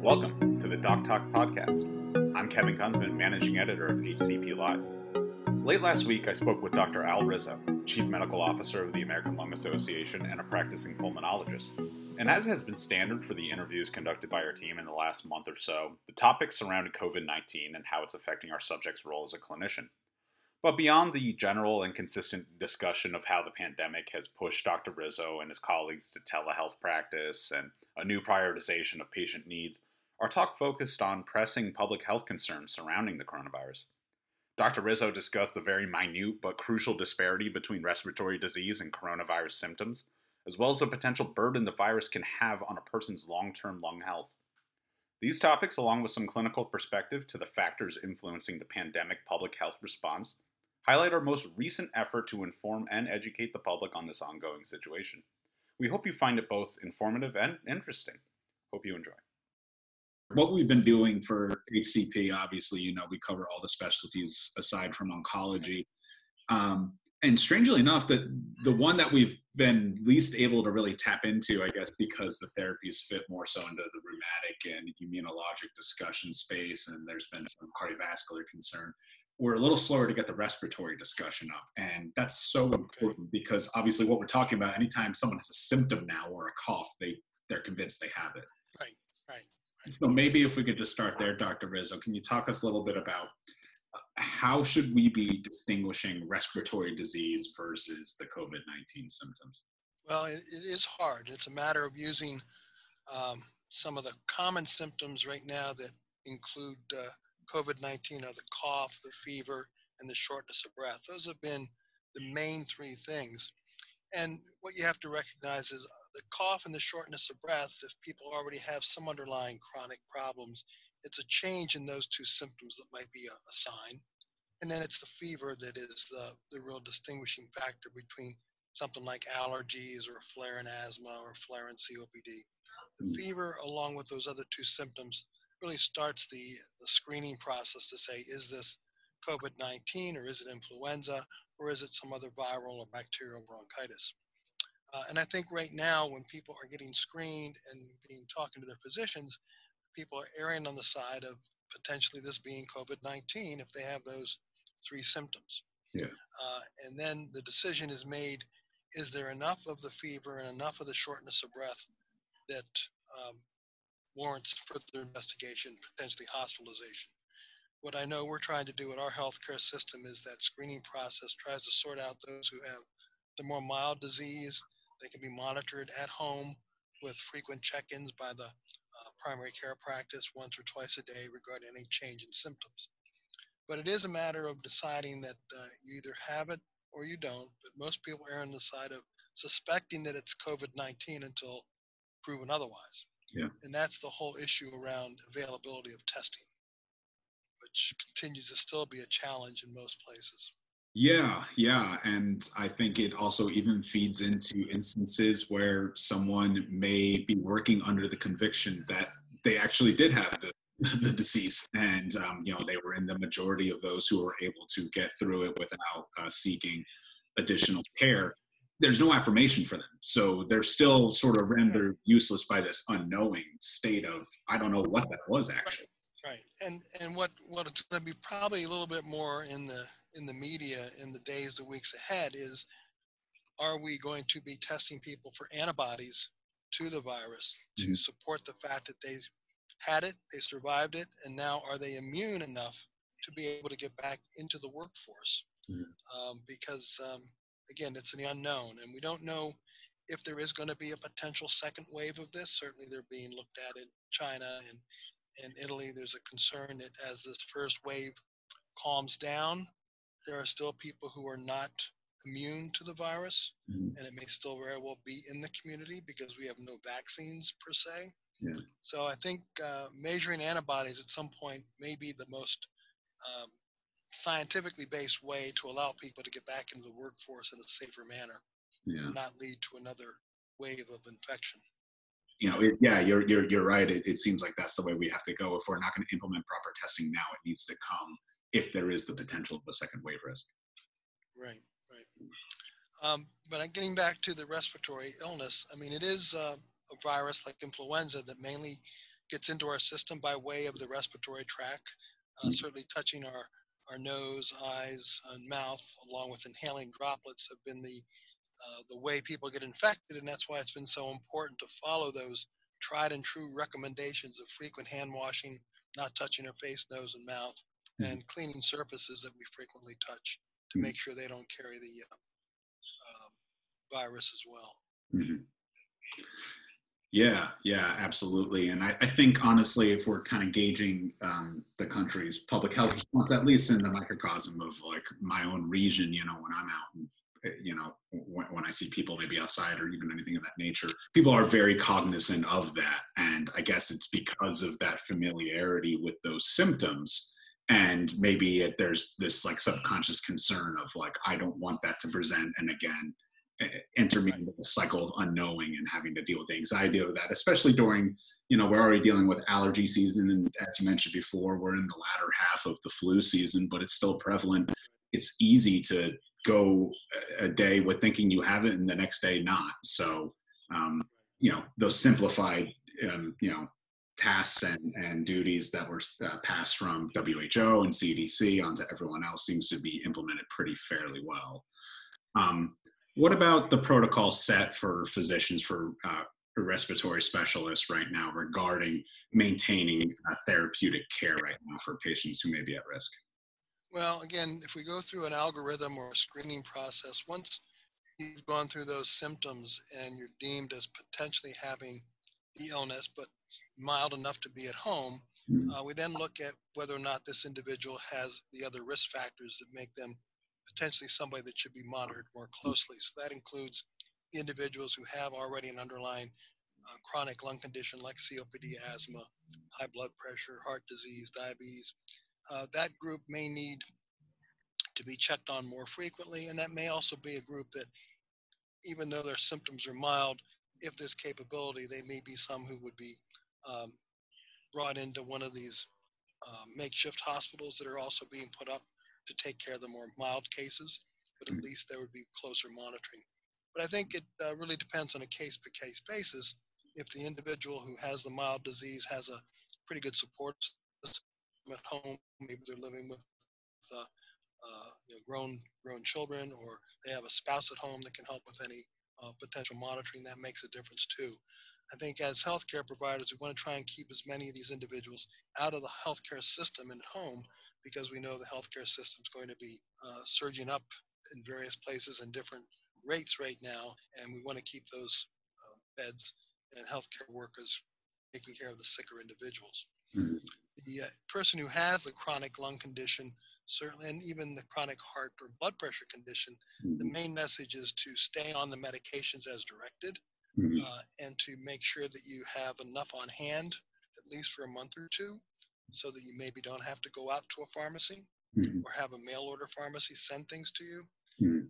Welcome to the Doc Talk podcast. I'm Kevin Kunzman, managing editor of HCP Live. Late last week, I spoke with Dr. Al Rizzo, Chief Medical Officer of the American Lung Association and a practicing pulmonologist. And as has been standard for the interviews conducted by our team in the last month or so, the topics surrounded COVID-19 and how it's affecting our subject's role as a clinician. But beyond the general and consistent discussion of how the pandemic has pushed Dr. Rizzo and his colleagues to telehealth practice and a new prioritization of patient needs, our talk focused on pressing public health concerns surrounding the coronavirus. Dr. Rizzo discussed the very minute but crucial disparity between respiratory disease and coronavirus symptoms, as well as the potential burden the virus can have on a person's long-term lung health. These topics, along with some clinical perspective to the factors influencing the pandemic public health response, highlight our most recent effort to inform and educate the public on this ongoing situation. We hope you find it both informative and interesting. Hope you enjoy. What we've been doing for HCP, obviously, we cover all the specialties aside from oncology. And strangely enough, the one that we've been least able to really tap into, I guess, because the therapies fit more so into the rheumatic and immunologic discussion space, and there's been some cardiovascular concern, we're a little slower to get the respiratory discussion up. And that's so important because obviously what we're talking about, anytime someone has a symptom now or a cough, they're convinced they have it. Right. So maybe if we could just start there, Dr. Rizzo, can you talk us a little bit about how should we be distinguishing respiratory disease versus the COVID-19 symptoms? Well, it is hard. It's a matter of using some of the common symptoms right now that include COVID-19 are the cough, the fever, and the shortness of breath. Those have been the main three things. And what you have to recognize is the cough and the shortness of breath, if people already have some underlying chronic problems, it's a change in those two symptoms that might be a sign. And then it's the fever that is the real distinguishing factor between something like allergies or a flare in asthma or a flare in COPD. The fever, along with those other two symptoms, really starts the screening process to say, is this COVID-19 or is it influenza or is it some other viral or bacterial bronchitis? And I think right now when people are getting screened and talking to their physicians, people are erring on the side of potentially this being COVID-19 if they have those three symptoms. Yeah. And then the decision is made, is there enough of the fever and enough of the shortness of breath that warrants further investigation, potentially hospitalization? What I know we're trying to do at our healthcare system is that screening process tries to sort out those who have the more mild disease. They can be monitored at home with frequent check-ins by the primary care practice once or twice a day regarding any change in symptoms. But it is a matter of deciding that you either have it or you don't, but most people err on the side of suspecting that it's COVID-19 until proven otherwise. Yeah. And that's the whole issue around availability of testing, which continues to still be a challenge in most places. Yeah. And I think it also even feeds into instances where someone may be working under the conviction that they actually did have the disease. And, they were in the majority of those who were able to get through it without seeking additional care. There's no affirmation for them. So they're still sort of rendered useless by this unknowing state of, I don't know what that was actually. Right. And what it's going to be probably a little bit more in the media in the days, the weeks ahead is, are we going to be testing people for antibodies to the virus to support the fact that they had it, they survived it, and now are they immune enough to be able to get back into the workforce? Because, again, it's the unknown, and we don't know if there is going to be a potential second wave of this. Certainly they're being looked at in China and in Italy. There's a concern that as this first wave calms down, there are still people who are not immune to the virus, and it may still very well be in the community because we have no vaccines per se. Yeah. So I think measuring antibodies at some point may be the most scientifically based way to allow people to get back into the workforce in a safer manner and not lead to another wave of infection. You're right. It seems like that's the way we have to go. If we're not going to implement proper testing now, it needs to come if there is the potential of a second wave risk. Right. But getting back to the respiratory illness, I mean, it is a virus like influenza that mainly gets into our system by way of the respiratory tract. Certainly touching our nose, eyes, and mouth, along with inhaling droplets, have been the way people get infected, and that's why it's been so important to follow those tried and true recommendations of frequent hand washing, not touching our face, nose, and mouth, and cleaning surfaces that we frequently touch to make sure they don't carry the virus as well. Mm-hmm. Yeah, absolutely. And I think, honestly, if we're kind of gauging the country's public health response, at least in the microcosm of like my own region, when I'm out and, when I see people maybe outside or even anything of that nature, people are very cognizant of that. And I guess it's because of that familiarity with those symptoms. And maybe there's this like subconscious concern of like, I don't want that to present. And again, intermittent cycle of unknowing and having to deal with the anxiety of that, especially during, we're already dealing with allergy season. And as you mentioned before, we're in the latter half of the flu season, but it's still prevalent. It's easy to go a day with thinking you have it and the next day not. So, those simplified, tasks and duties that were passed from WHO and CDC onto everyone else seems to be implemented pretty fairly well. What about the protocol set for physicians, for respiratory specialists right now regarding maintaining therapeutic care right now for patients who may be at risk? Well, again, if we go through an algorithm or a screening process, once you've gone through those symptoms and you're deemed as potentially having the illness, but mild enough to be at home, we then look at whether or not this individual has the other risk factors that make them potentially somebody that should be monitored more closely. So that includes individuals who have already an underlying chronic lung condition like COPD, asthma, high blood pressure, heart disease, diabetes. That group may need to be checked on more frequently, and that may also be a group that, even though their symptoms are mild, if there's capability, they may be some who would be brought into one of these makeshift hospitals that are also being put up to take care of the more mild cases, but at least there would be closer monitoring. But I think it really depends on a case-by-case basis. If the individual who has the mild disease has a pretty good support system at home, maybe they're living with grown children, or they have a spouse at home that can help with any potential monitoring, that makes a difference too. I think as healthcare providers, we want to try and keep as many of these individuals out of the healthcare system and at home, because we know the healthcare system is going to be surging up in various places and different rates right now, and we want to keep those beds and healthcare workers taking care of the sicker individuals. Mm-hmm. The person who has the chronic lung condition, certainly, and even the chronic heart or blood pressure condition, the main message is to stay on the medications as directed, and to make sure that you have enough on hand, at least for a month or two, so that you maybe don't have to go out to a pharmacy or have a mail order pharmacy send things to you.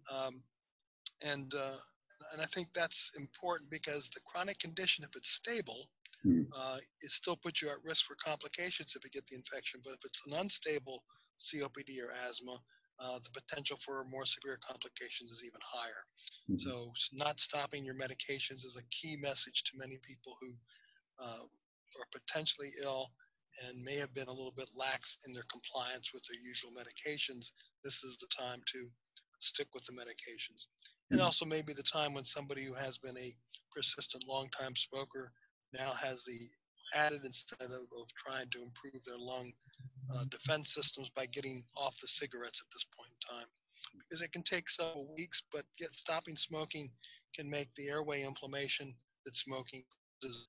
And I think that's important, because the chronic condition, if it's stable, it still puts you at risk for complications if you get the infection. But if it's an unstable COPD or asthma, the potential for more severe complications is even higher. So not stopping your medications is a key message to many people who are potentially ill and may have been a little bit lax in their compliance with their usual medications. This is the time to stick with the medications. And also maybe the time when somebody who has been a persistent long-time smoker now has the added incentive of trying to improve their lung defense systems by getting off the cigarettes at this point in time. Because it can take several weeks, but stopping smoking can make the airway inflammation that smoking causes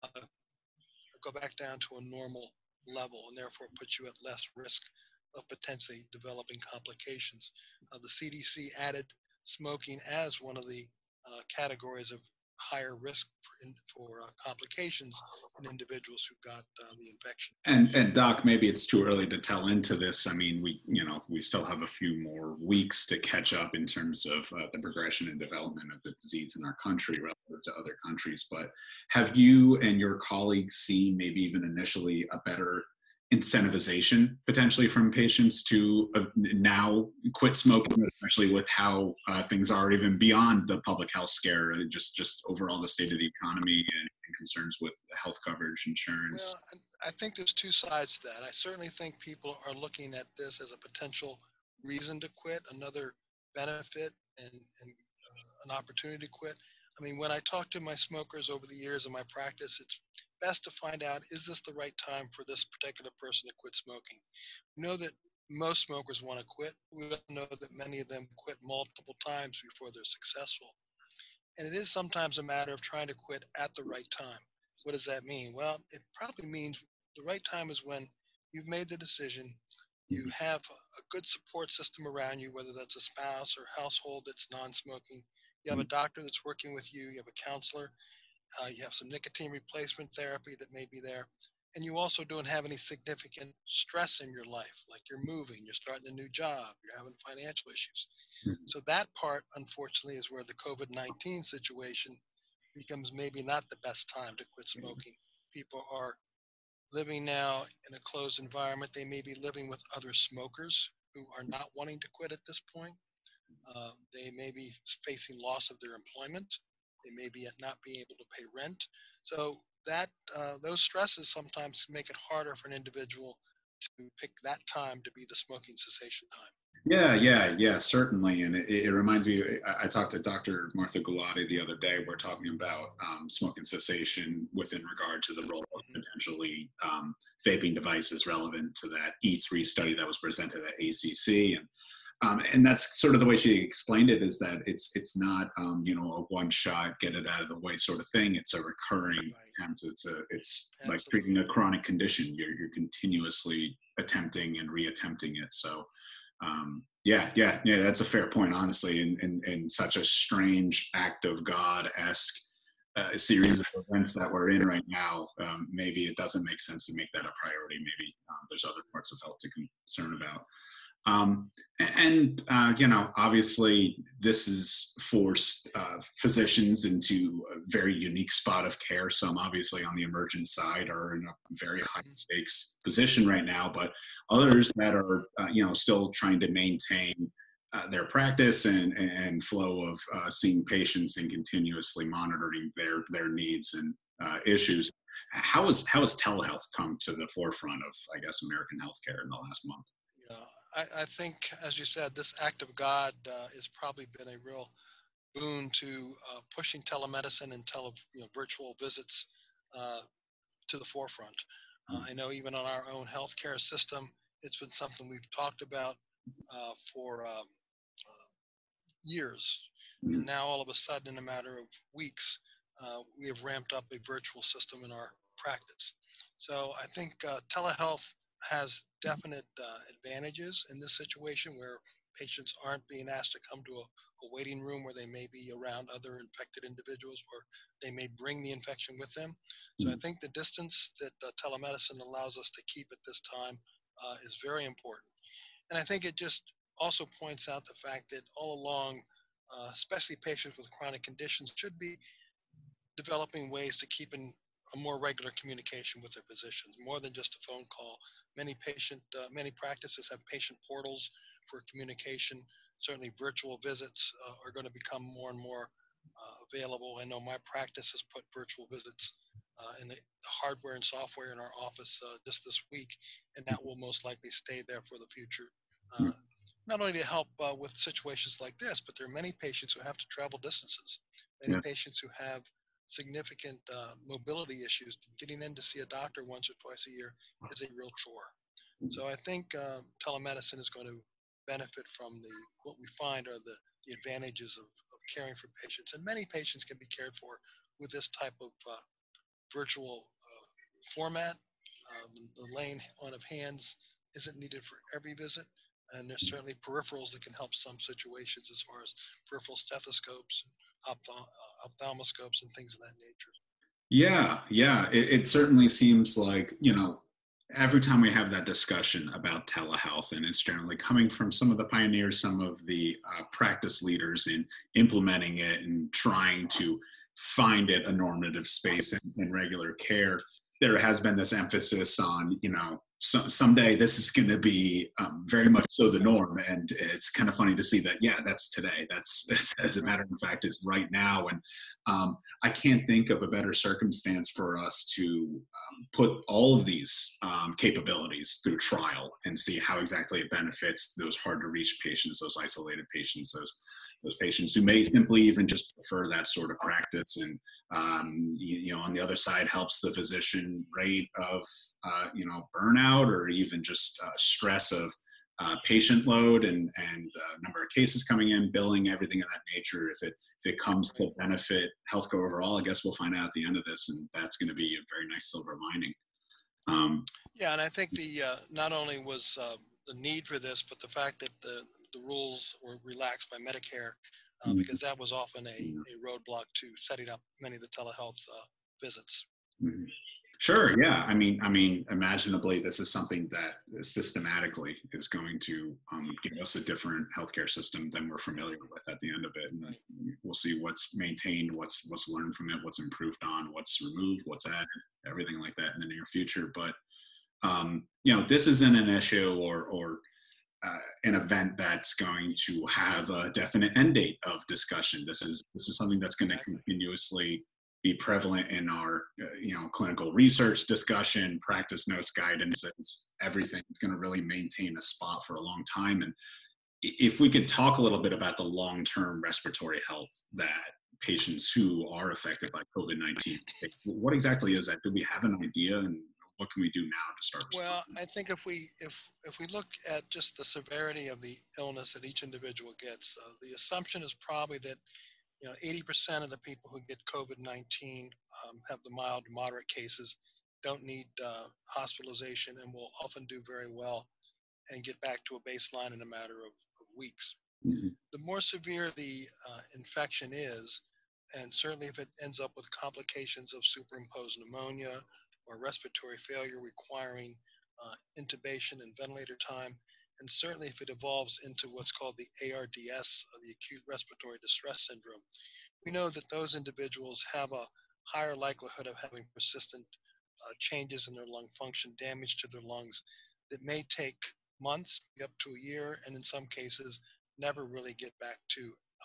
go back down to a normal level, and therefore puts you at less risk of potentially developing complications. The CDC added smoking as one of the categories of higher risk for complications in individuals who got the infection. And Doc, maybe it's too early to tell into this. I mean, we still have a few more weeks to catch up in terms of the progression and development of the disease in our country relative to other countries. But have you and your colleagues seen maybe even initially a better incentivization potentially from patients to now quit smoking, especially with how things are even beyond the public health scare, just overall the state of the economy and concerns with health coverage insurance? Well, I think there's two sides to that. I certainly think people are looking at this as a potential reason to quit, another benefit and an opportunity to quit. I mean, when I talk to my smokers over the years in my practice, it's best to find out, is this the right time for this particular person to quit smoking? We know that most smokers want to quit. We also know that many of them quit multiple times before they're successful. And it is sometimes a matter of trying to quit at the right time. What does that mean? Well, it probably means the right time is when you've made the decision, you have a good support system around you, whether that's a spouse or household that's non-smoking. You have a doctor that's working with you. You have a counselor. You have some nicotine replacement therapy that may be there. And you also don't have any significant stress in your life, like you're moving, you're starting a new job, you're having financial issues. So that part, unfortunately, is where the COVID-19 situation becomes maybe not the best time to quit smoking. People are living now in a closed environment. They may be living with other smokers who are not wanting to quit at this point. They may be facing loss of their employment. They may be not being able to pay rent. So that those stresses sometimes make it harder for an individual to pick that time to be the smoking cessation time. Yeah, certainly. And it reminds me, I talked to Dr. Martha Gulati the other day. We're talking about smoking cessation within regard to the role of potentially vaping devices relevant to that E3 study that was presented at ACC. And that's sort of the way she explained it, is that it's not a one shot, get it out of the way sort of thing. It's a recurring attempt. It's like treating a chronic condition. You're continuously attempting and reattempting it. So yeah, that's a fair point, honestly. And such a strange act of God-esque series of events that we're in right now, maybe it doesn't make sense to make that a priority. Maybe there's other parts of health to concern about. Obviously this has forced physicians into a very unique spot of care. Some obviously on the emergent side are in a very high stakes position right now, but others that are, still trying to maintain their practice and flow of seeing patients and continuously monitoring their needs and issues. How has telehealth come to the forefront of, I guess, American healthcare in the last month? Yeah, I think, as you said, this act of God has probably been a real boon to pushing telemedicine and virtual visits to the forefront. I know even on our own healthcare system, it's been something we've talked about for years. And now all of a sudden, in a matter of weeks, we have ramped up a virtual system in our practice. So I think telehealth has definite advantages in this situation, where patients aren't being asked to come to a waiting room where they may be around other infected individuals, or they may bring the infection with them. So I think the distance that telemedicine allows us to keep at this time is very important. And I think it just also points out the fact that all along, especially patients with chronic conditions, should be developing ways to keep in a more regular communication with their physicians, more than just a phone call. Many practices have patient portals for communication. Certainly virtual visits are going to become more and more available. I know my practice has put virtual visits in the hardware and software in our office just this week, and that will most likely stay there for the future. Not only to help with situations like this, but there are many patients who have to travel distances. Many patients who have significant mobility issues. Getting in to see a doctor once or twice a year is a real chore. So I think telemedicine is going to benefit from what we find are the advantages of caring for patients. And many patients can be cared for with this type of virtual format. The laying on of hands isn't needed for every visit. And there's certainly peripherals that can help some situations, as far as peripheral stethoscopes, ophthalmoscopes, and things of that nature. Yeah. It certainly seems like, every time we have that discussion about telehealth, and it's generally coming from some of the pioneers, some of the practice leaders in implementing it and trying to find it a normative space in regular care, there has been this emphasis on, someday this is going to be very much so the norm. And it's kind of funny to see that, yeah, that's today. That's as a matter of fact, is right now. And I can't think of a better circumstance for us to put all of these capabilities through trial and see how exactly it benefits those hard to reach patients, those isolated patients, those patients who may simply even just prefer that sort of practice. And on the other side, helps the physician rate of burnout, or even just stress of patient load and number of cases coming in, billing, everything of that nature. If it comes to benefit healthcare overall, I guess we'll find out at the end of this, and that's going to be a very nice silver lining. Yeah, and I think not only was the need for this, but the fact that the rules were relaxed by Medicare, because that was often a roadblock to setting up many of the telehealth visits. Mm-hmm. Sure. Yeah. I mean, imaginably, this is something that systematically is going to give us a different healthcare system than we're familiar with at the end of it. And right. We'll see what's maintained, what's learned from it, what's improved on, what's removed, what's added, everything like that in the near future. But this isn't an issue or an event that's going to have a definite end date of discussion. This is something that's going to continuously be prevalent in our clinical research discussion, practice notes, guidance. Everything is going to really maintain a spot for a long time. And if we could talk a little bit about the long-term respiratory health that patients who are affected by COVID-19, what exactly is that? Do we have an idea, and what can we do now to start? Well, I think if we look at just the severity of the illness that each individual gets, the assumption is probably that 80% of the people who get COVID-19 have the mild to moderate cases, don't need hospitalization, and will often do very well and get back to a baseline in a matter of weeks. Mm-hmm. The more severe the infection is, and certainly if it ends up with complications of superimposed pneumonia or respiratory failure requiring intubation and ventilator time, and certainly if it evolves into what's called the ARDS, the acute respiratory distress syndrome, we know that those individuals have a higher likelihood of having persistent changes in their lung function, damage to their lungs that may take months, up to a year, and in some cases never really get back to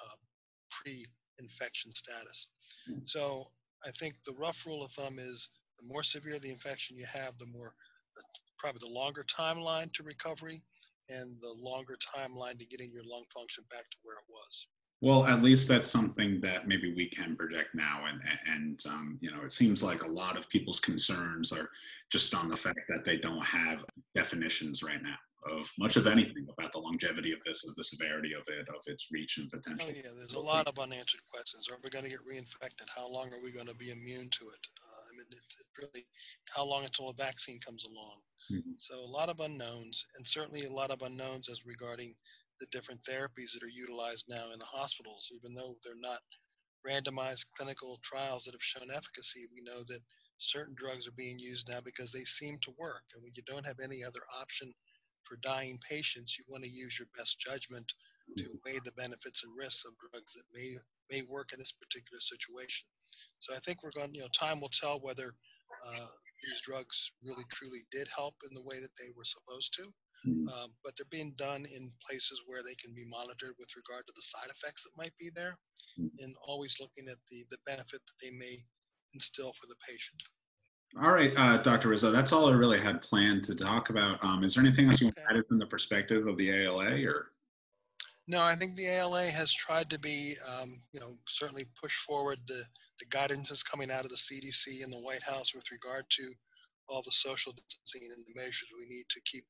pre-infection status. So I think the rough rule of thumb is the more severe the infection you have, probably the longer timeline to recovery and the longer timeline to getting your lung function back to where it was. Well, at least that's something that maybe we can project now. And it seems like a lot of people's concerns are just on the fact that they don't have definitions right now of much of anything about the longevity of this, of the severity of it, of its reach and potential. Oh yeah, there's a lot of unanswered questions. Are we going to get reinfected? How long are we going to be immune to it? It's really how long until a vaccine comes along. Mm-hmm. So a lot of unknowns, and certainly a lot of unknowns as regarding the different therapies that are utilized now in the hospitals. Even though they're not randomized clinical trials that have shown efficacy, we know that certain drugs are being used now because they seem to work. And when you don't have any other option for dying patients, you want to use your best judgment to weigh the benefits and risks of drugs that may work in this particular situation. So I think time will tell whether these drugs really truly did help in the way that they were supposed to. But they're being done in places where they can be monitored with regard to the side effects that might be there, and always looking at the benefit that they may instill for the patient. All right, Dr. Rizzo, that's all I really had planned to talk about. Is there anything else you want to add from the perspective of the ALA, or? No, I think the ALA has tried to be, certainly push forward the guidances coming out of the CDC and the White House with regard to all the social distancing and the measures we need to keep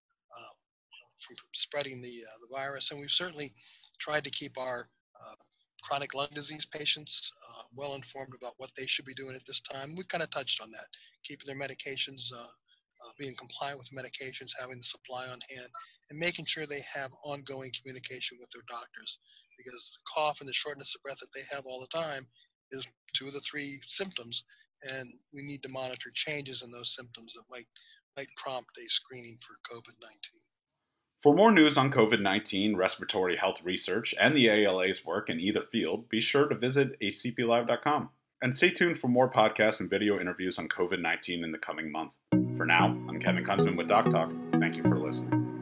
from spreading the virus. And we've certainly tried to keep our chronic lung disease patients well informed about what they should be doing at this time. We've kind of touched on that, keeping their medications, being compliant with medications, having the supply on hand, and making sure they have ongoing communication with their doctors, because the cough and the shortness of breath that they have all the time is 2 of the 3 symptoms, and we need to monitor changes in those symptoms that might prompt a screening for COVID-19. For more news on COVID-19, respiratory health research, and the ALA's work in either field, be sure to visit hcplive.com. And stay tuned for more podcasts and video interviews on COVID-19 in the coming month. For now, I'm Kevin Kunzman with Doc Talk. Thank you for listening.